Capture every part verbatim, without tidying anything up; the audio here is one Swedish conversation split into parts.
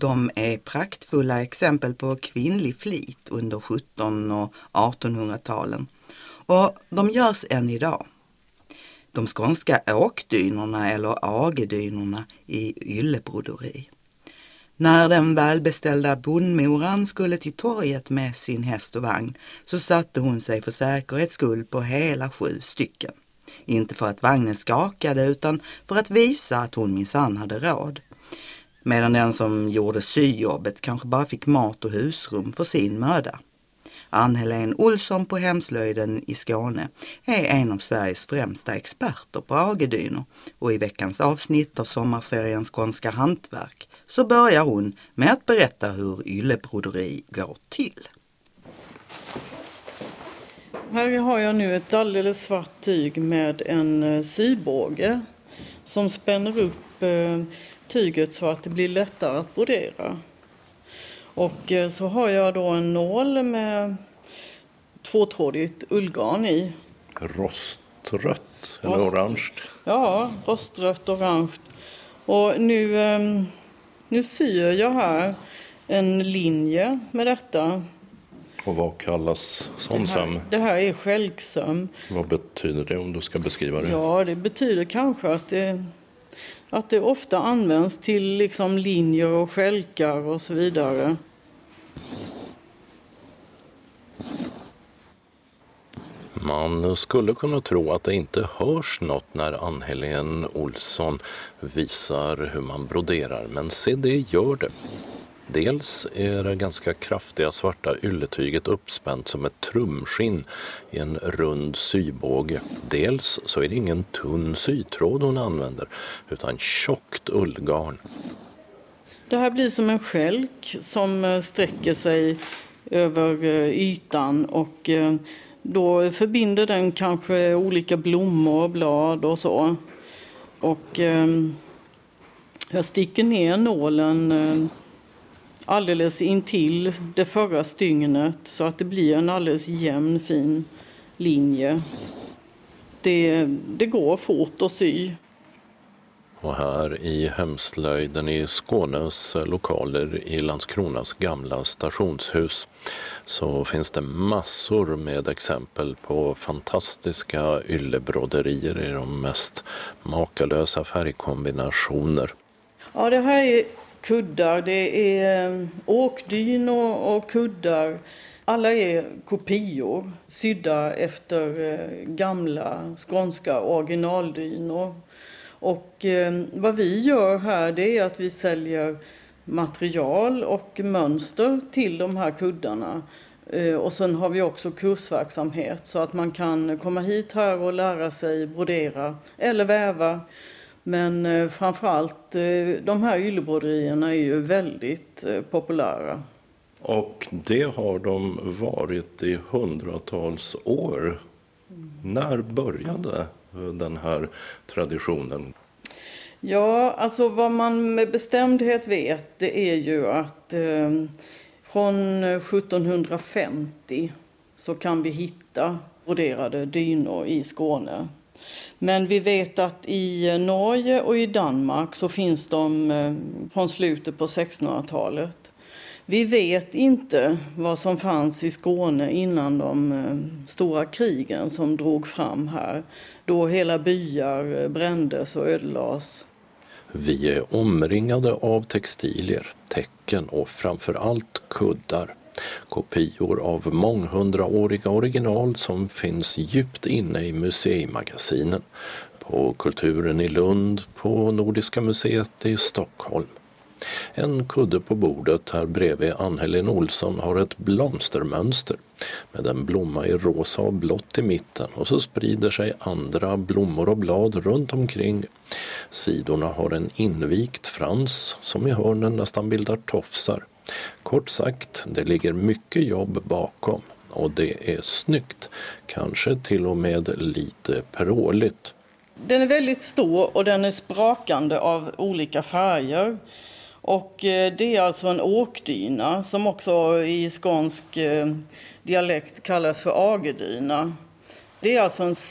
De är praktfulla exempel på kvinnlig flit under sjuttonhundra- och artonhundratalen och de görs än idag. De skånska åkdynorna eller agedynorna i yllebroderi. När den välbeställda bondmoran skulle till torget med sin häst och vagn så satte hon sig för säkerhets skull på hela sju stycken. Inte för att vagnen skakade utan för att visa att hon minsann hade råd. Medan den som gjorde syjobbet kanske bara fick mat och husrum för sin möda. Ann-Helén Olsson på Hemslöjden i Skåne är en av Sveriges främsta experter på agedynor och i veckans avsnitt av sommarserien Skånska hantverk så börjar hon med att berätta hur yllebroderi går till. Här har jag nu ett alldeles svart tyg med en sybåge som spänner upp tyget så att det blir lättare att brodera. Och så har jag då en nål med tvåtrådigt ullgarn i. Rostrött eller Rost. orange? Ja, rostrött orange. Och nu, nu syr jag här en linje med detta. Och vad kallas sån söm? Det här är skälksöm. Vad betyder det om du ska beskriva det? Ja, det betyder kanske att det, att det ofta används till liksom linjer och skälkar och så vidare. Man skulle kunna tro att det inte hörs något när Ann-Helén Olsson visar hur man broderar, men se det gör det. Dels är det ganska kraftiga svarta ylletyget uppspänt som ett trumskinn i en rund sybåge. Dels så är det ingen tunn sytråd hon använder utan tjockt ullgarn. Det här blir som en skälk som sträcker sig över ytan och då förbinder den kanske olika blommor och blad och så. Och jag sticker ner nålen alldeles intill det förra stygnet så att det blir en alldeles jämn fin linje. Det, det går fort att sy. Och här i Hemslöjden i Skånes lokaler i Landskronas gamla stationshus så finns det massor med exempel på fantastiska yllebroderier i de mest makalösa färgkombinationer. Ja, det här är kuddar, det är åkdynor och kuddar. Alla är kopior sydda efter gamla skånska originaldynor. Och eh, vad vi gör här det är att vi säljer material och mönster till de här kuddarna. Eh, och sen har vi också kursverksamhet så att man kan komma hit här och lära sig brodera eller väva. Men eh, framförallt eh, de här yllebroderierna är ju väldigt eh, populära. Och det har de varit i hundratals år. Mm. När började den här traditionen? Ja, alltså vad man med bestämdhet vet det är ju att eh, från sjuttonhundrafemtio så kan vi hitta broderade dynor i Skåne. Men vi vet att i Norge och i Danmark så finns de eh, från slutet på sextonhundratalet. Vi vet inte vad som fanns i Skåne innan de eh, stora krigen som drog fram här. Då hela byar brändes och ödelades. Vi är omringade av textilier, tecken och framförallt kuddar. Kopior av månghundraåriga original som finns djupt inne i museimagasinen. På Kulturen i Lund, på Nordiska museet i Stockholm. En kudde på bordet här bredvid Ann-Helén Olsson har ett blomstermönster med en blomma i rosa och blått i mitten och så sprider sig andra blommor och blad runt omkring. Sidorna har en invikt frans som i hörnen nästan bildar tofsar. Kort sagt, det ligger mycket jobb bakom och det är snyggt, kanske till och med lite pråligt. Den är väldigt stor och den är sprakande av olika färger. Och det är alltså en åkdyna som också i skånsk dialekt kallas för agedyna. Det är alltså en sittkudd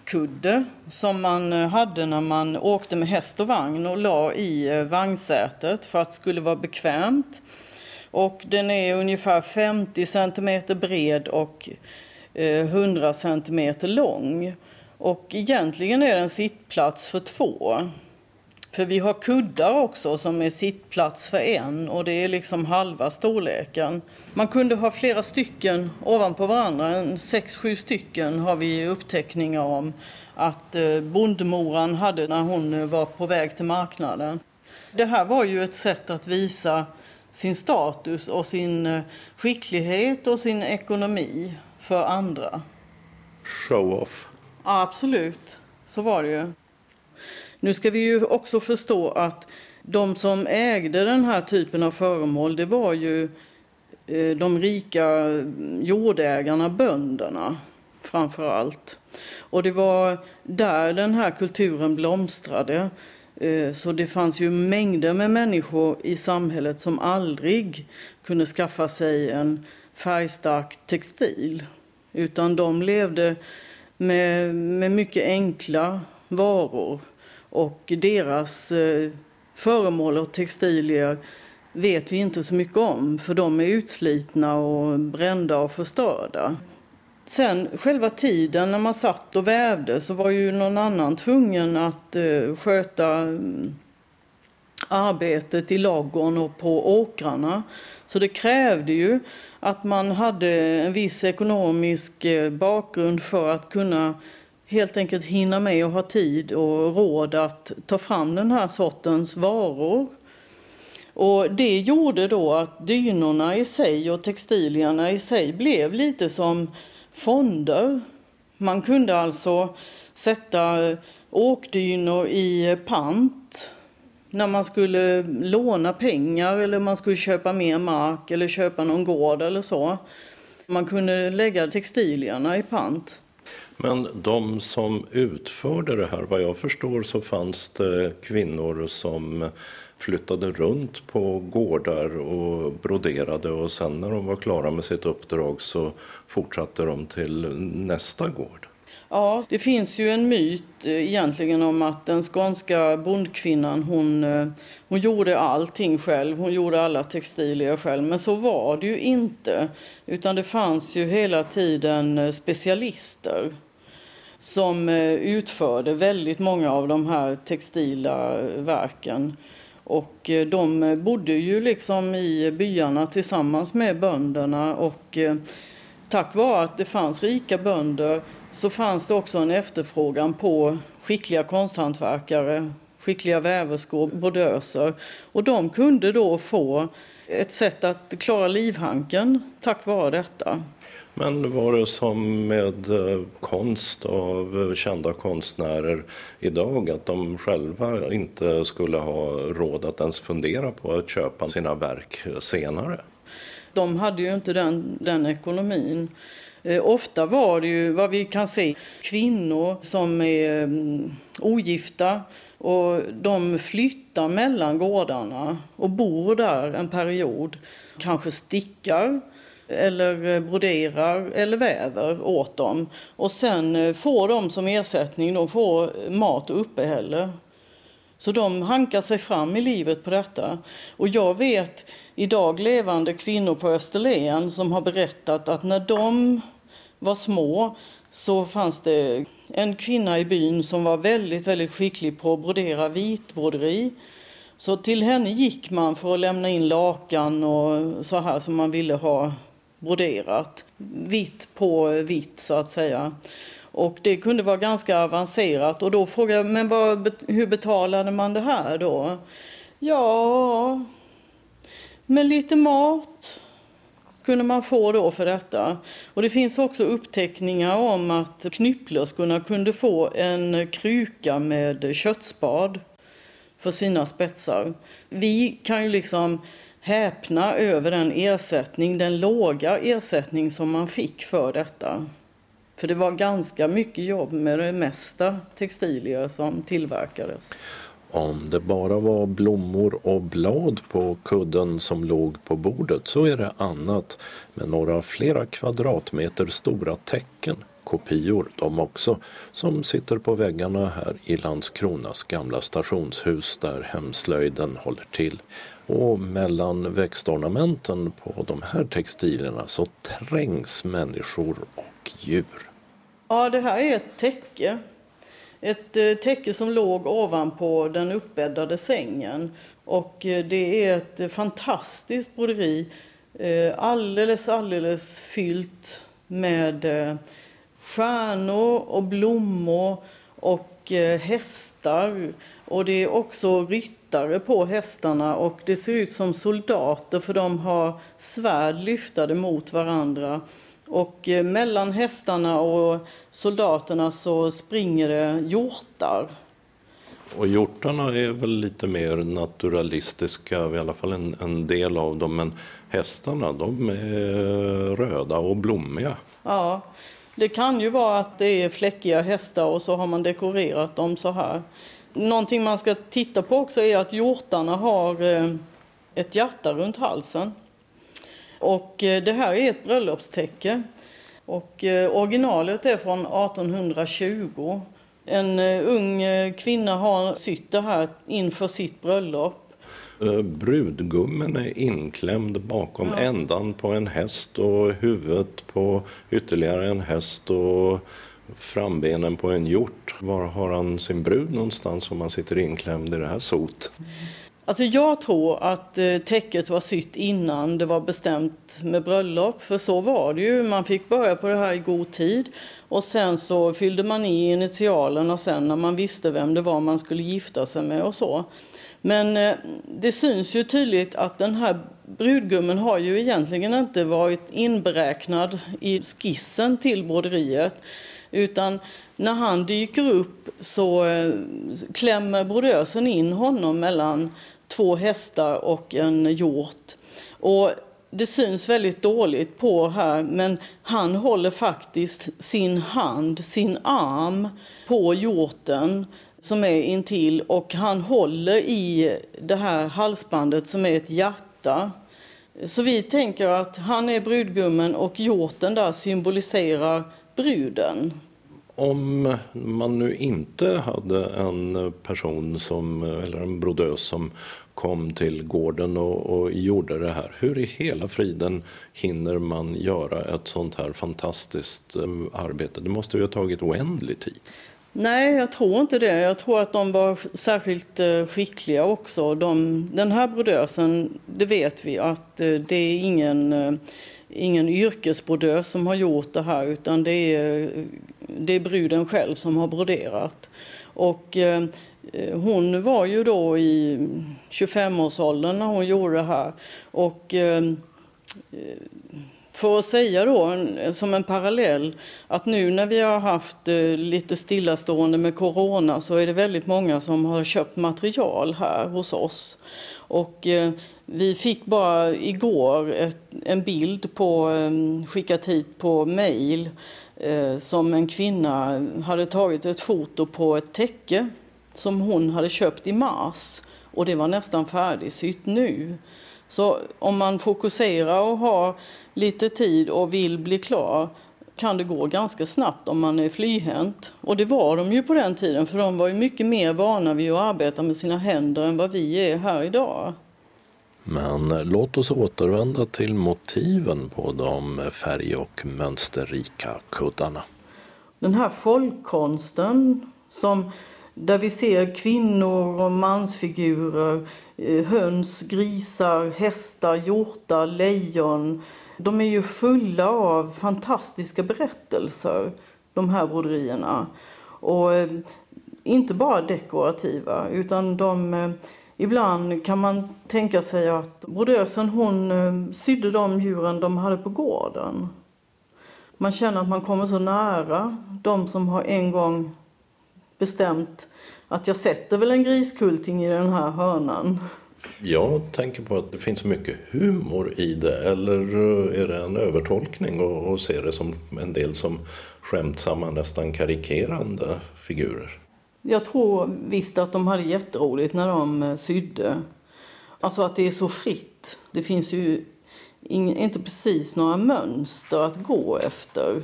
backkudde som man hade när man åkte med häst och vagn och la i vagnsätet för att det skulle vara bekvämt. Och den är ungefär femtio centimeter bred och hundra centimeter lång. Och egentligen är den sittplats för två. För vi har kuddar också som är sittplats för en och det är liksom halva storleken. Man kunde ha flera stycken ovanpå varandra, en sex, sju stycken har vi uppteckningar om att bondmoran hade när hon var på väg till marknaden. Det här var ju ett sätt att visa sin status och sin skicklighet och sin ekonomi för andra. Show-off. Ja, absolut, så var det ju. Nu ska vi ju också förstå att de som ägde den här typen av föremål, det var ju de rika jordägarna, bönderna framför allt. Och det var där den här kulturen blomstrade. Så det fanns ju mängder med människor i samhället som aldrig kunde skaffa sig en färgstark textil. Utan de levde med, med mycket enkla varor. Och deras eh, föremål och textilier vet vi inte så mycket om. För de är utslitna och brända och förstörda. Sen själva tiden när man satt och vävde så var ju någon annan tvungen att eh, sköta um, arbetet i ladugården och på åkrarna. Så det krävde ju att man hade en viss ekonomisk eh, bakgrund för att kunna helt enkelt hinna med och ha tid och råd att ta fram den här sortens varor. Och det gjorde då att dynorna i sig och textilierna i sig blev lite som fonder. Man kunde alltså sätta åkdynor i pant när man skulle låna pengar eller man skulle köpa mer mark eller köpa någon gård eller så. Man kunde lägga textilierna i pant. Men de som utförde det här, vad jag förstår så fanns det kvinnor som flyttade runt på gårdar och broderade och sen när de var klara med sitt uppdrag så fortsatte de till nästa gård. Ja, det finns ju en myt egentligen om att den skånska bondkvinnan, hon, hon gjorde allting själv. Hon gjorde alla textilier själv, men så var det ju inte. Utan det fanns ju hela tiden specialister som utförde väldigt många av de här textila verken. Och de bodde ju liksom i byarna tillsammans med bönderna och tack vare att det fanns rika bönder så fanns det också en efterfrågan på skickliga konsthantverkare, skickliga väverskor, brodöser. Och de kunde då få ett sätt att klara livhanken tack vare detta. Men var det som med konst av kända konstnärer idag att de själva inte skulle ha råd att ens fundera på att köpa sina verk senare? De hade ju inte den, den ekonomin. Eh, ofta var det ju vad vi kan se kvinnor som är mm, ogifta och de flyttar mellan gårdarna och bor där en period. Kanske stickar eller broderar eller väver åt dem. Och sen får de som ersättning, de får mat och uppehälle. Så de hankar sig fram i livet på detta. Och jag vet idag levande kvinnor på Österlen som har berättat att när de var små så fanns det en kvinna i byn som var väldigt, väldigt skicklig på att brodera vitbroderi. Så till henne gick man för att lämna in lakan och så här som man ville ha broderat. Vitt på vitt så att säga. Och det kunde vara ganska avancerat. Och då frågade jag, men vad, hur betalade man det här då? Ja, med lite mat kunde man få då för detta. Och det finns också uppteckningar om att knypplerskorna kunde få en kruka med köttspad för sina spetsar. Vi kan ju liksom häpna över den ersättning, den låga ersättning som man fick för detta. För det var ganska mycket jobb med det mesta textilier som tillverkades. Om det bara var blommor och blad på kudden som låg på bordet så är det annat med några flera kvadratmeter stora täcken, kopior de också, som sitter på väggarna här i Landskronas gamla stationshus där hemslöjden håller till. Och mellan växtornamenten på de här textilierna så trängs människor och djur. Ja, det här är ett täcke. Ett eh, täcke som låg ovanpå den uppbäddade sängen. Och eh, det är ett eh, fantastiskt broderi. Eh, alldeles, alldeles fyllt med eh, stjärnor och blommor och eh, hästar. Och det är också ryttare på hästarna och det ser ut som soldater för de har svärd lyftade mot varandra. Och eh, mellan hästarna och soldaterna så springer det hjortar. Och hjortarna är väl lite mer naturalistiska, i alla fall en, en del av dem. Men hästarna, de är röda och blommiga. Ja, det kan ju vara att det är fläckiga hästar och så har man dekorerat dem så här. Någonting man ska titta på också är att hjortarna har eh, ett hjärta runt halsen. Och eh, det här är ett bröllopstäcke. Och eh, originalet är från arton tjugo. En uh, ung uh, kvinna har sytt det här inför sitt bröllop. Uh, brudgummen är inklämd bakom ja. ändan på en häst och huvudet på ytterligare en häst och frambenen på en hjort. Var har han sin brud någonstans om man sitter inklämd i det här sot? Alltså jag tror att uh, täcket var sytt innan det var bestämt med bröllop. För så var det ju. Man fick börja på det här i god tid. Och sen så fyllde man i initialerna sen när man visste vem det var man skulle gifta sig med och så. Men eh, det syns ju tydligt att den här brudgummen har ju egentligen inte varit inberäknad i skissen till broderiet. Utan när han dyker upp så eh, klämmer brodösen in honom mellan två hästar och en hjort. Och det syns väldigt dåligt på här, men han håller faktiskt sin hand, sin arm på hjorten som är intill och han håller i det här halsbandet som är ett hjärta. Så vi tänker att han är brudgummen och hjorten där symboliserar bruden. Om man nu inte hade en person som, eller en brodös som kom till gården och, och gjorde det här, hur i hela friden hinner man göra ett sånt här fantastiskt um, arbete? Det måste ju ha tagit oändlig tid. Nej, jag tror inte det. Jag tror att de var särskilt uh, skickliga också. De, den här brodösen, det vet vi att uh, det är ingen... Uh, ingen yrkesbrodös som har gjort det här utan det är, det är bruden själv som har broderat. Och eh, hon var ju då i tjugofemårsåldern när hon gjorde det här. Och eh, för att säga då som en parallell att nu när vi har haft eh, lite stillastående med corona så är det väldigt många som har köpt material här hos oss. Och eh, vi fick bara igår ett, en bild på, eh, skickat hit på mejl eh, som en kvinna hade tagit ett foto på ett täcke som hon hade köpt i mars. Och det var nästan färdigsytt nu. Så om man fokuserar och har lite tid och vill bli klar kan det gå ganska snabbt om man är flyhänt. Och det var de ju på den tiden för de var ju mycket mer vana vid att arbeta med sina händer än vad vi är här idag. Men låt oss återvända till motiven på de färg- och mönsterrika kuddarna. Den här folkkonsten som, där vi ser kvinnor och mansfigurer, höns, grisar, hästar, hjortar, lejon. De är ju fulla av fantastiska berättelser, de här broderierna. Och eh, inte bara dekorativa, utan de, eh, ibland kan man tänka sig att brodösen hon eh, sydde de djuren de hade på gården. Man känner att man kommer så nära de som har en gång bestämt att jag sätter väl en griskulting i den här hörnan. Jag tänker på att det finns mycket humor i det, eller är det en övertolkning och, och ser det som en del som skämtsamma, nästan karikerande figurer? Jag tror visst att de hade jätteroligt när de sydde. Alltså att det är så fritt. Det finns ju in, inte precis några mönster att gå efter.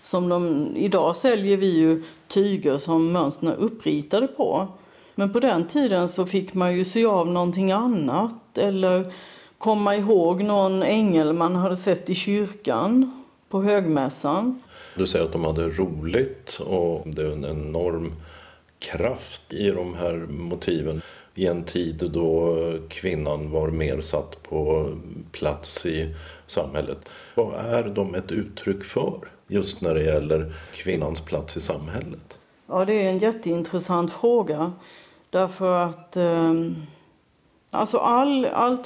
Som de, idag säljer vi ju tyger som mönstren är uppritade på. Men på den tiden så fick man ju sy av någonting annat eller komma ihåg någon ängel man hade sett i kyrkan på högmässan. Du säger att de hade roligt och det är en enorm kraft i de här motiven i en tid då kvinnan var mer satt på plats i samhället. Vad är de ett uttryck för just när det gäller kvinnans plats i samhället? Ja, det är en jätteintressant fråga. Därför att eh, alltså all, all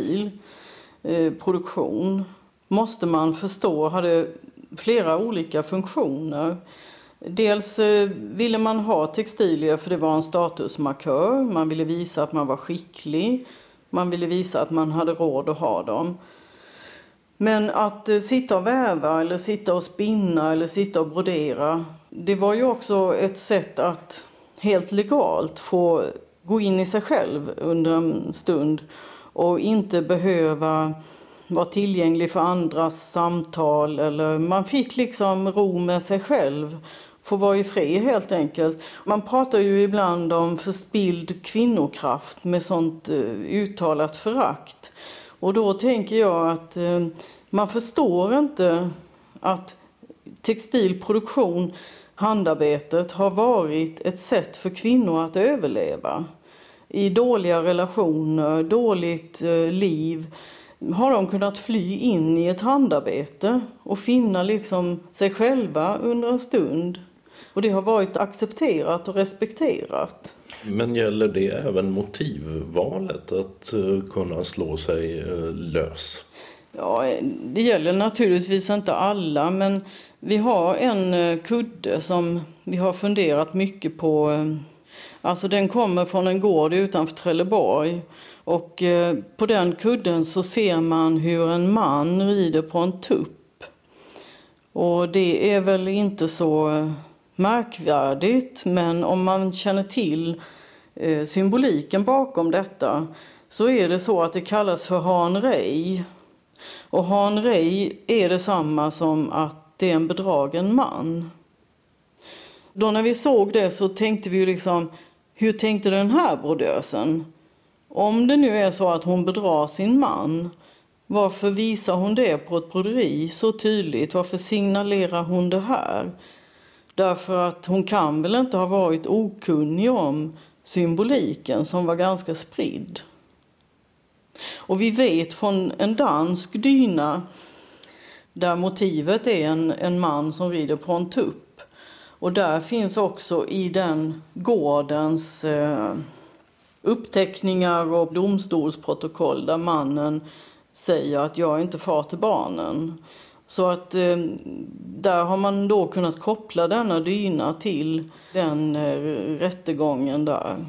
textilproduktion eh, måste man förstå hade flera olika funktioner. Dels eh, ville man ha textilier för det var en statusmarkör. Man ville visa att man var skicklig. Man ville visa att man hade råd att ha dem. Men att eh, sitta och väva eller sitta och spinna eller sitta och brodera, det var ju också ett sätt att helt legalt få gå in i sig själv under en stund och inte behöva vara tillgänglig för andras samtal. Eller man fick liksom ro med sig själv, få vara i fred helt enkelt. Man pratar ju ibland om förspild kvinnokraft med sånt uh, uttalat förakt. Och då tänker jag att uh, man förstår inte att textilproduktion, handarbetet, har varit ett sätt för kvinnor att överleva. I dåliga relationer, dåligt uh, liv har de kunnat fly in i ett handarbete och finna liksom sig själva under en stund. Och det har varit accepterat och respekterat. Men gäller det även motivvalet att kunna slå sig lös? Ja, det gäller naturligtvis inte alla, men vi har en kudde som vi har funderat mycket på. Alltså den kommer från en gård utanför Trelleborg. Och på den kudden så ser man hur en man rider på en tupp. Och det är väl inte så märkvärdigt, men om man känner till eh, symboliken bakom detta så är det så att det kallas för hanrej. Och hanrej är detsamma som att det är en bedragen man. Då när vi såg det så tänkte vi liksom, hur tänkte den här brodösen? Om det nu är så att hon bedrar sin man, varför visar hon det på ett broderi så tydligt? Varför signalerar hon det här? Därför att hon kan väl inte ha varit okunnig om symboliken som var ganska spridd. Och vi vet från en dansk dyna där motivet är en, en man som rider på en tupp. Och där finns också i den gårdens eh, uppteckningar och domstolsprotokoll där mannen säger att jag inte far till barnen. Så att eh, där har man då kunnat koppla denna dyna till den eh, rättegången där.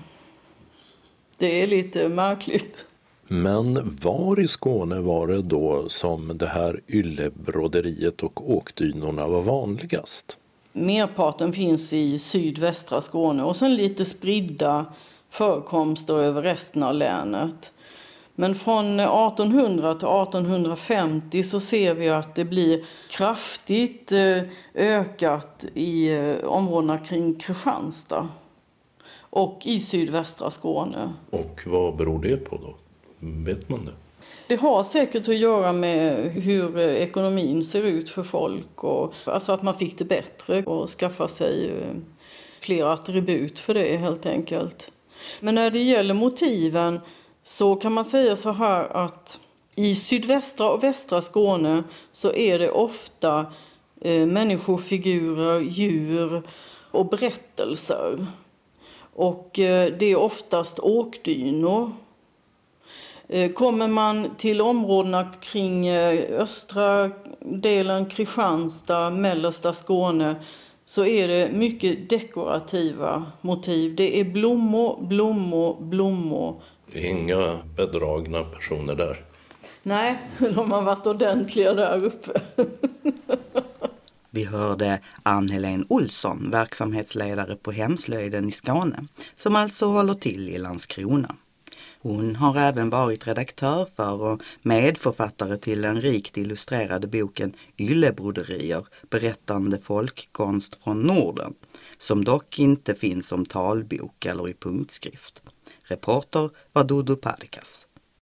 Det är lite märkligt. Men var i Skåne var det då som det här yllebroderiet och åkdynorna var vanligast? Merparten finns i sydvästra Skåne och sen lite spridda förekomster över resten av länet. Men från artonhundra till artonhundrafemtio så ser vi att det blir kraftigt ökat i områdena kring Kristianstad och i sydvästra Skåne. Och vad beror det på då? Vet man det? Det har säkert att göra med hur ekonomin ser ut för folk. Och, alltså att man fick det bättre och skaffa sig fler attribut för det helt enkelt. Men när det gäller motiven så kan man säga så här att i sydvästra och västra Skåne så är det ofta eh, människofigurer, djur och berättelser. Och eh, det är oftast åkdynor. Eh, kommer man till områdena kring eh, östra delen, Kristianstad, mellersta Skåne så är det mycket dekorativa motiv. Det är blommor, blommor, blommor. Inga bedragna personer där. Nej, de har varit ordentliga där uppe. Vi hörde Ann-Helén Olsson, verksamhetsledare på Hemslöjden i Skåne, som alltså håller till i Landskrona. Hon har även varit redaktör för och medförfattare till den rikt illustrerade boken Yllebroderier, berättande folkkonst från Norden, som dock inte finns som talbok eller i punktskrift. Reporter var Dodo Padikas.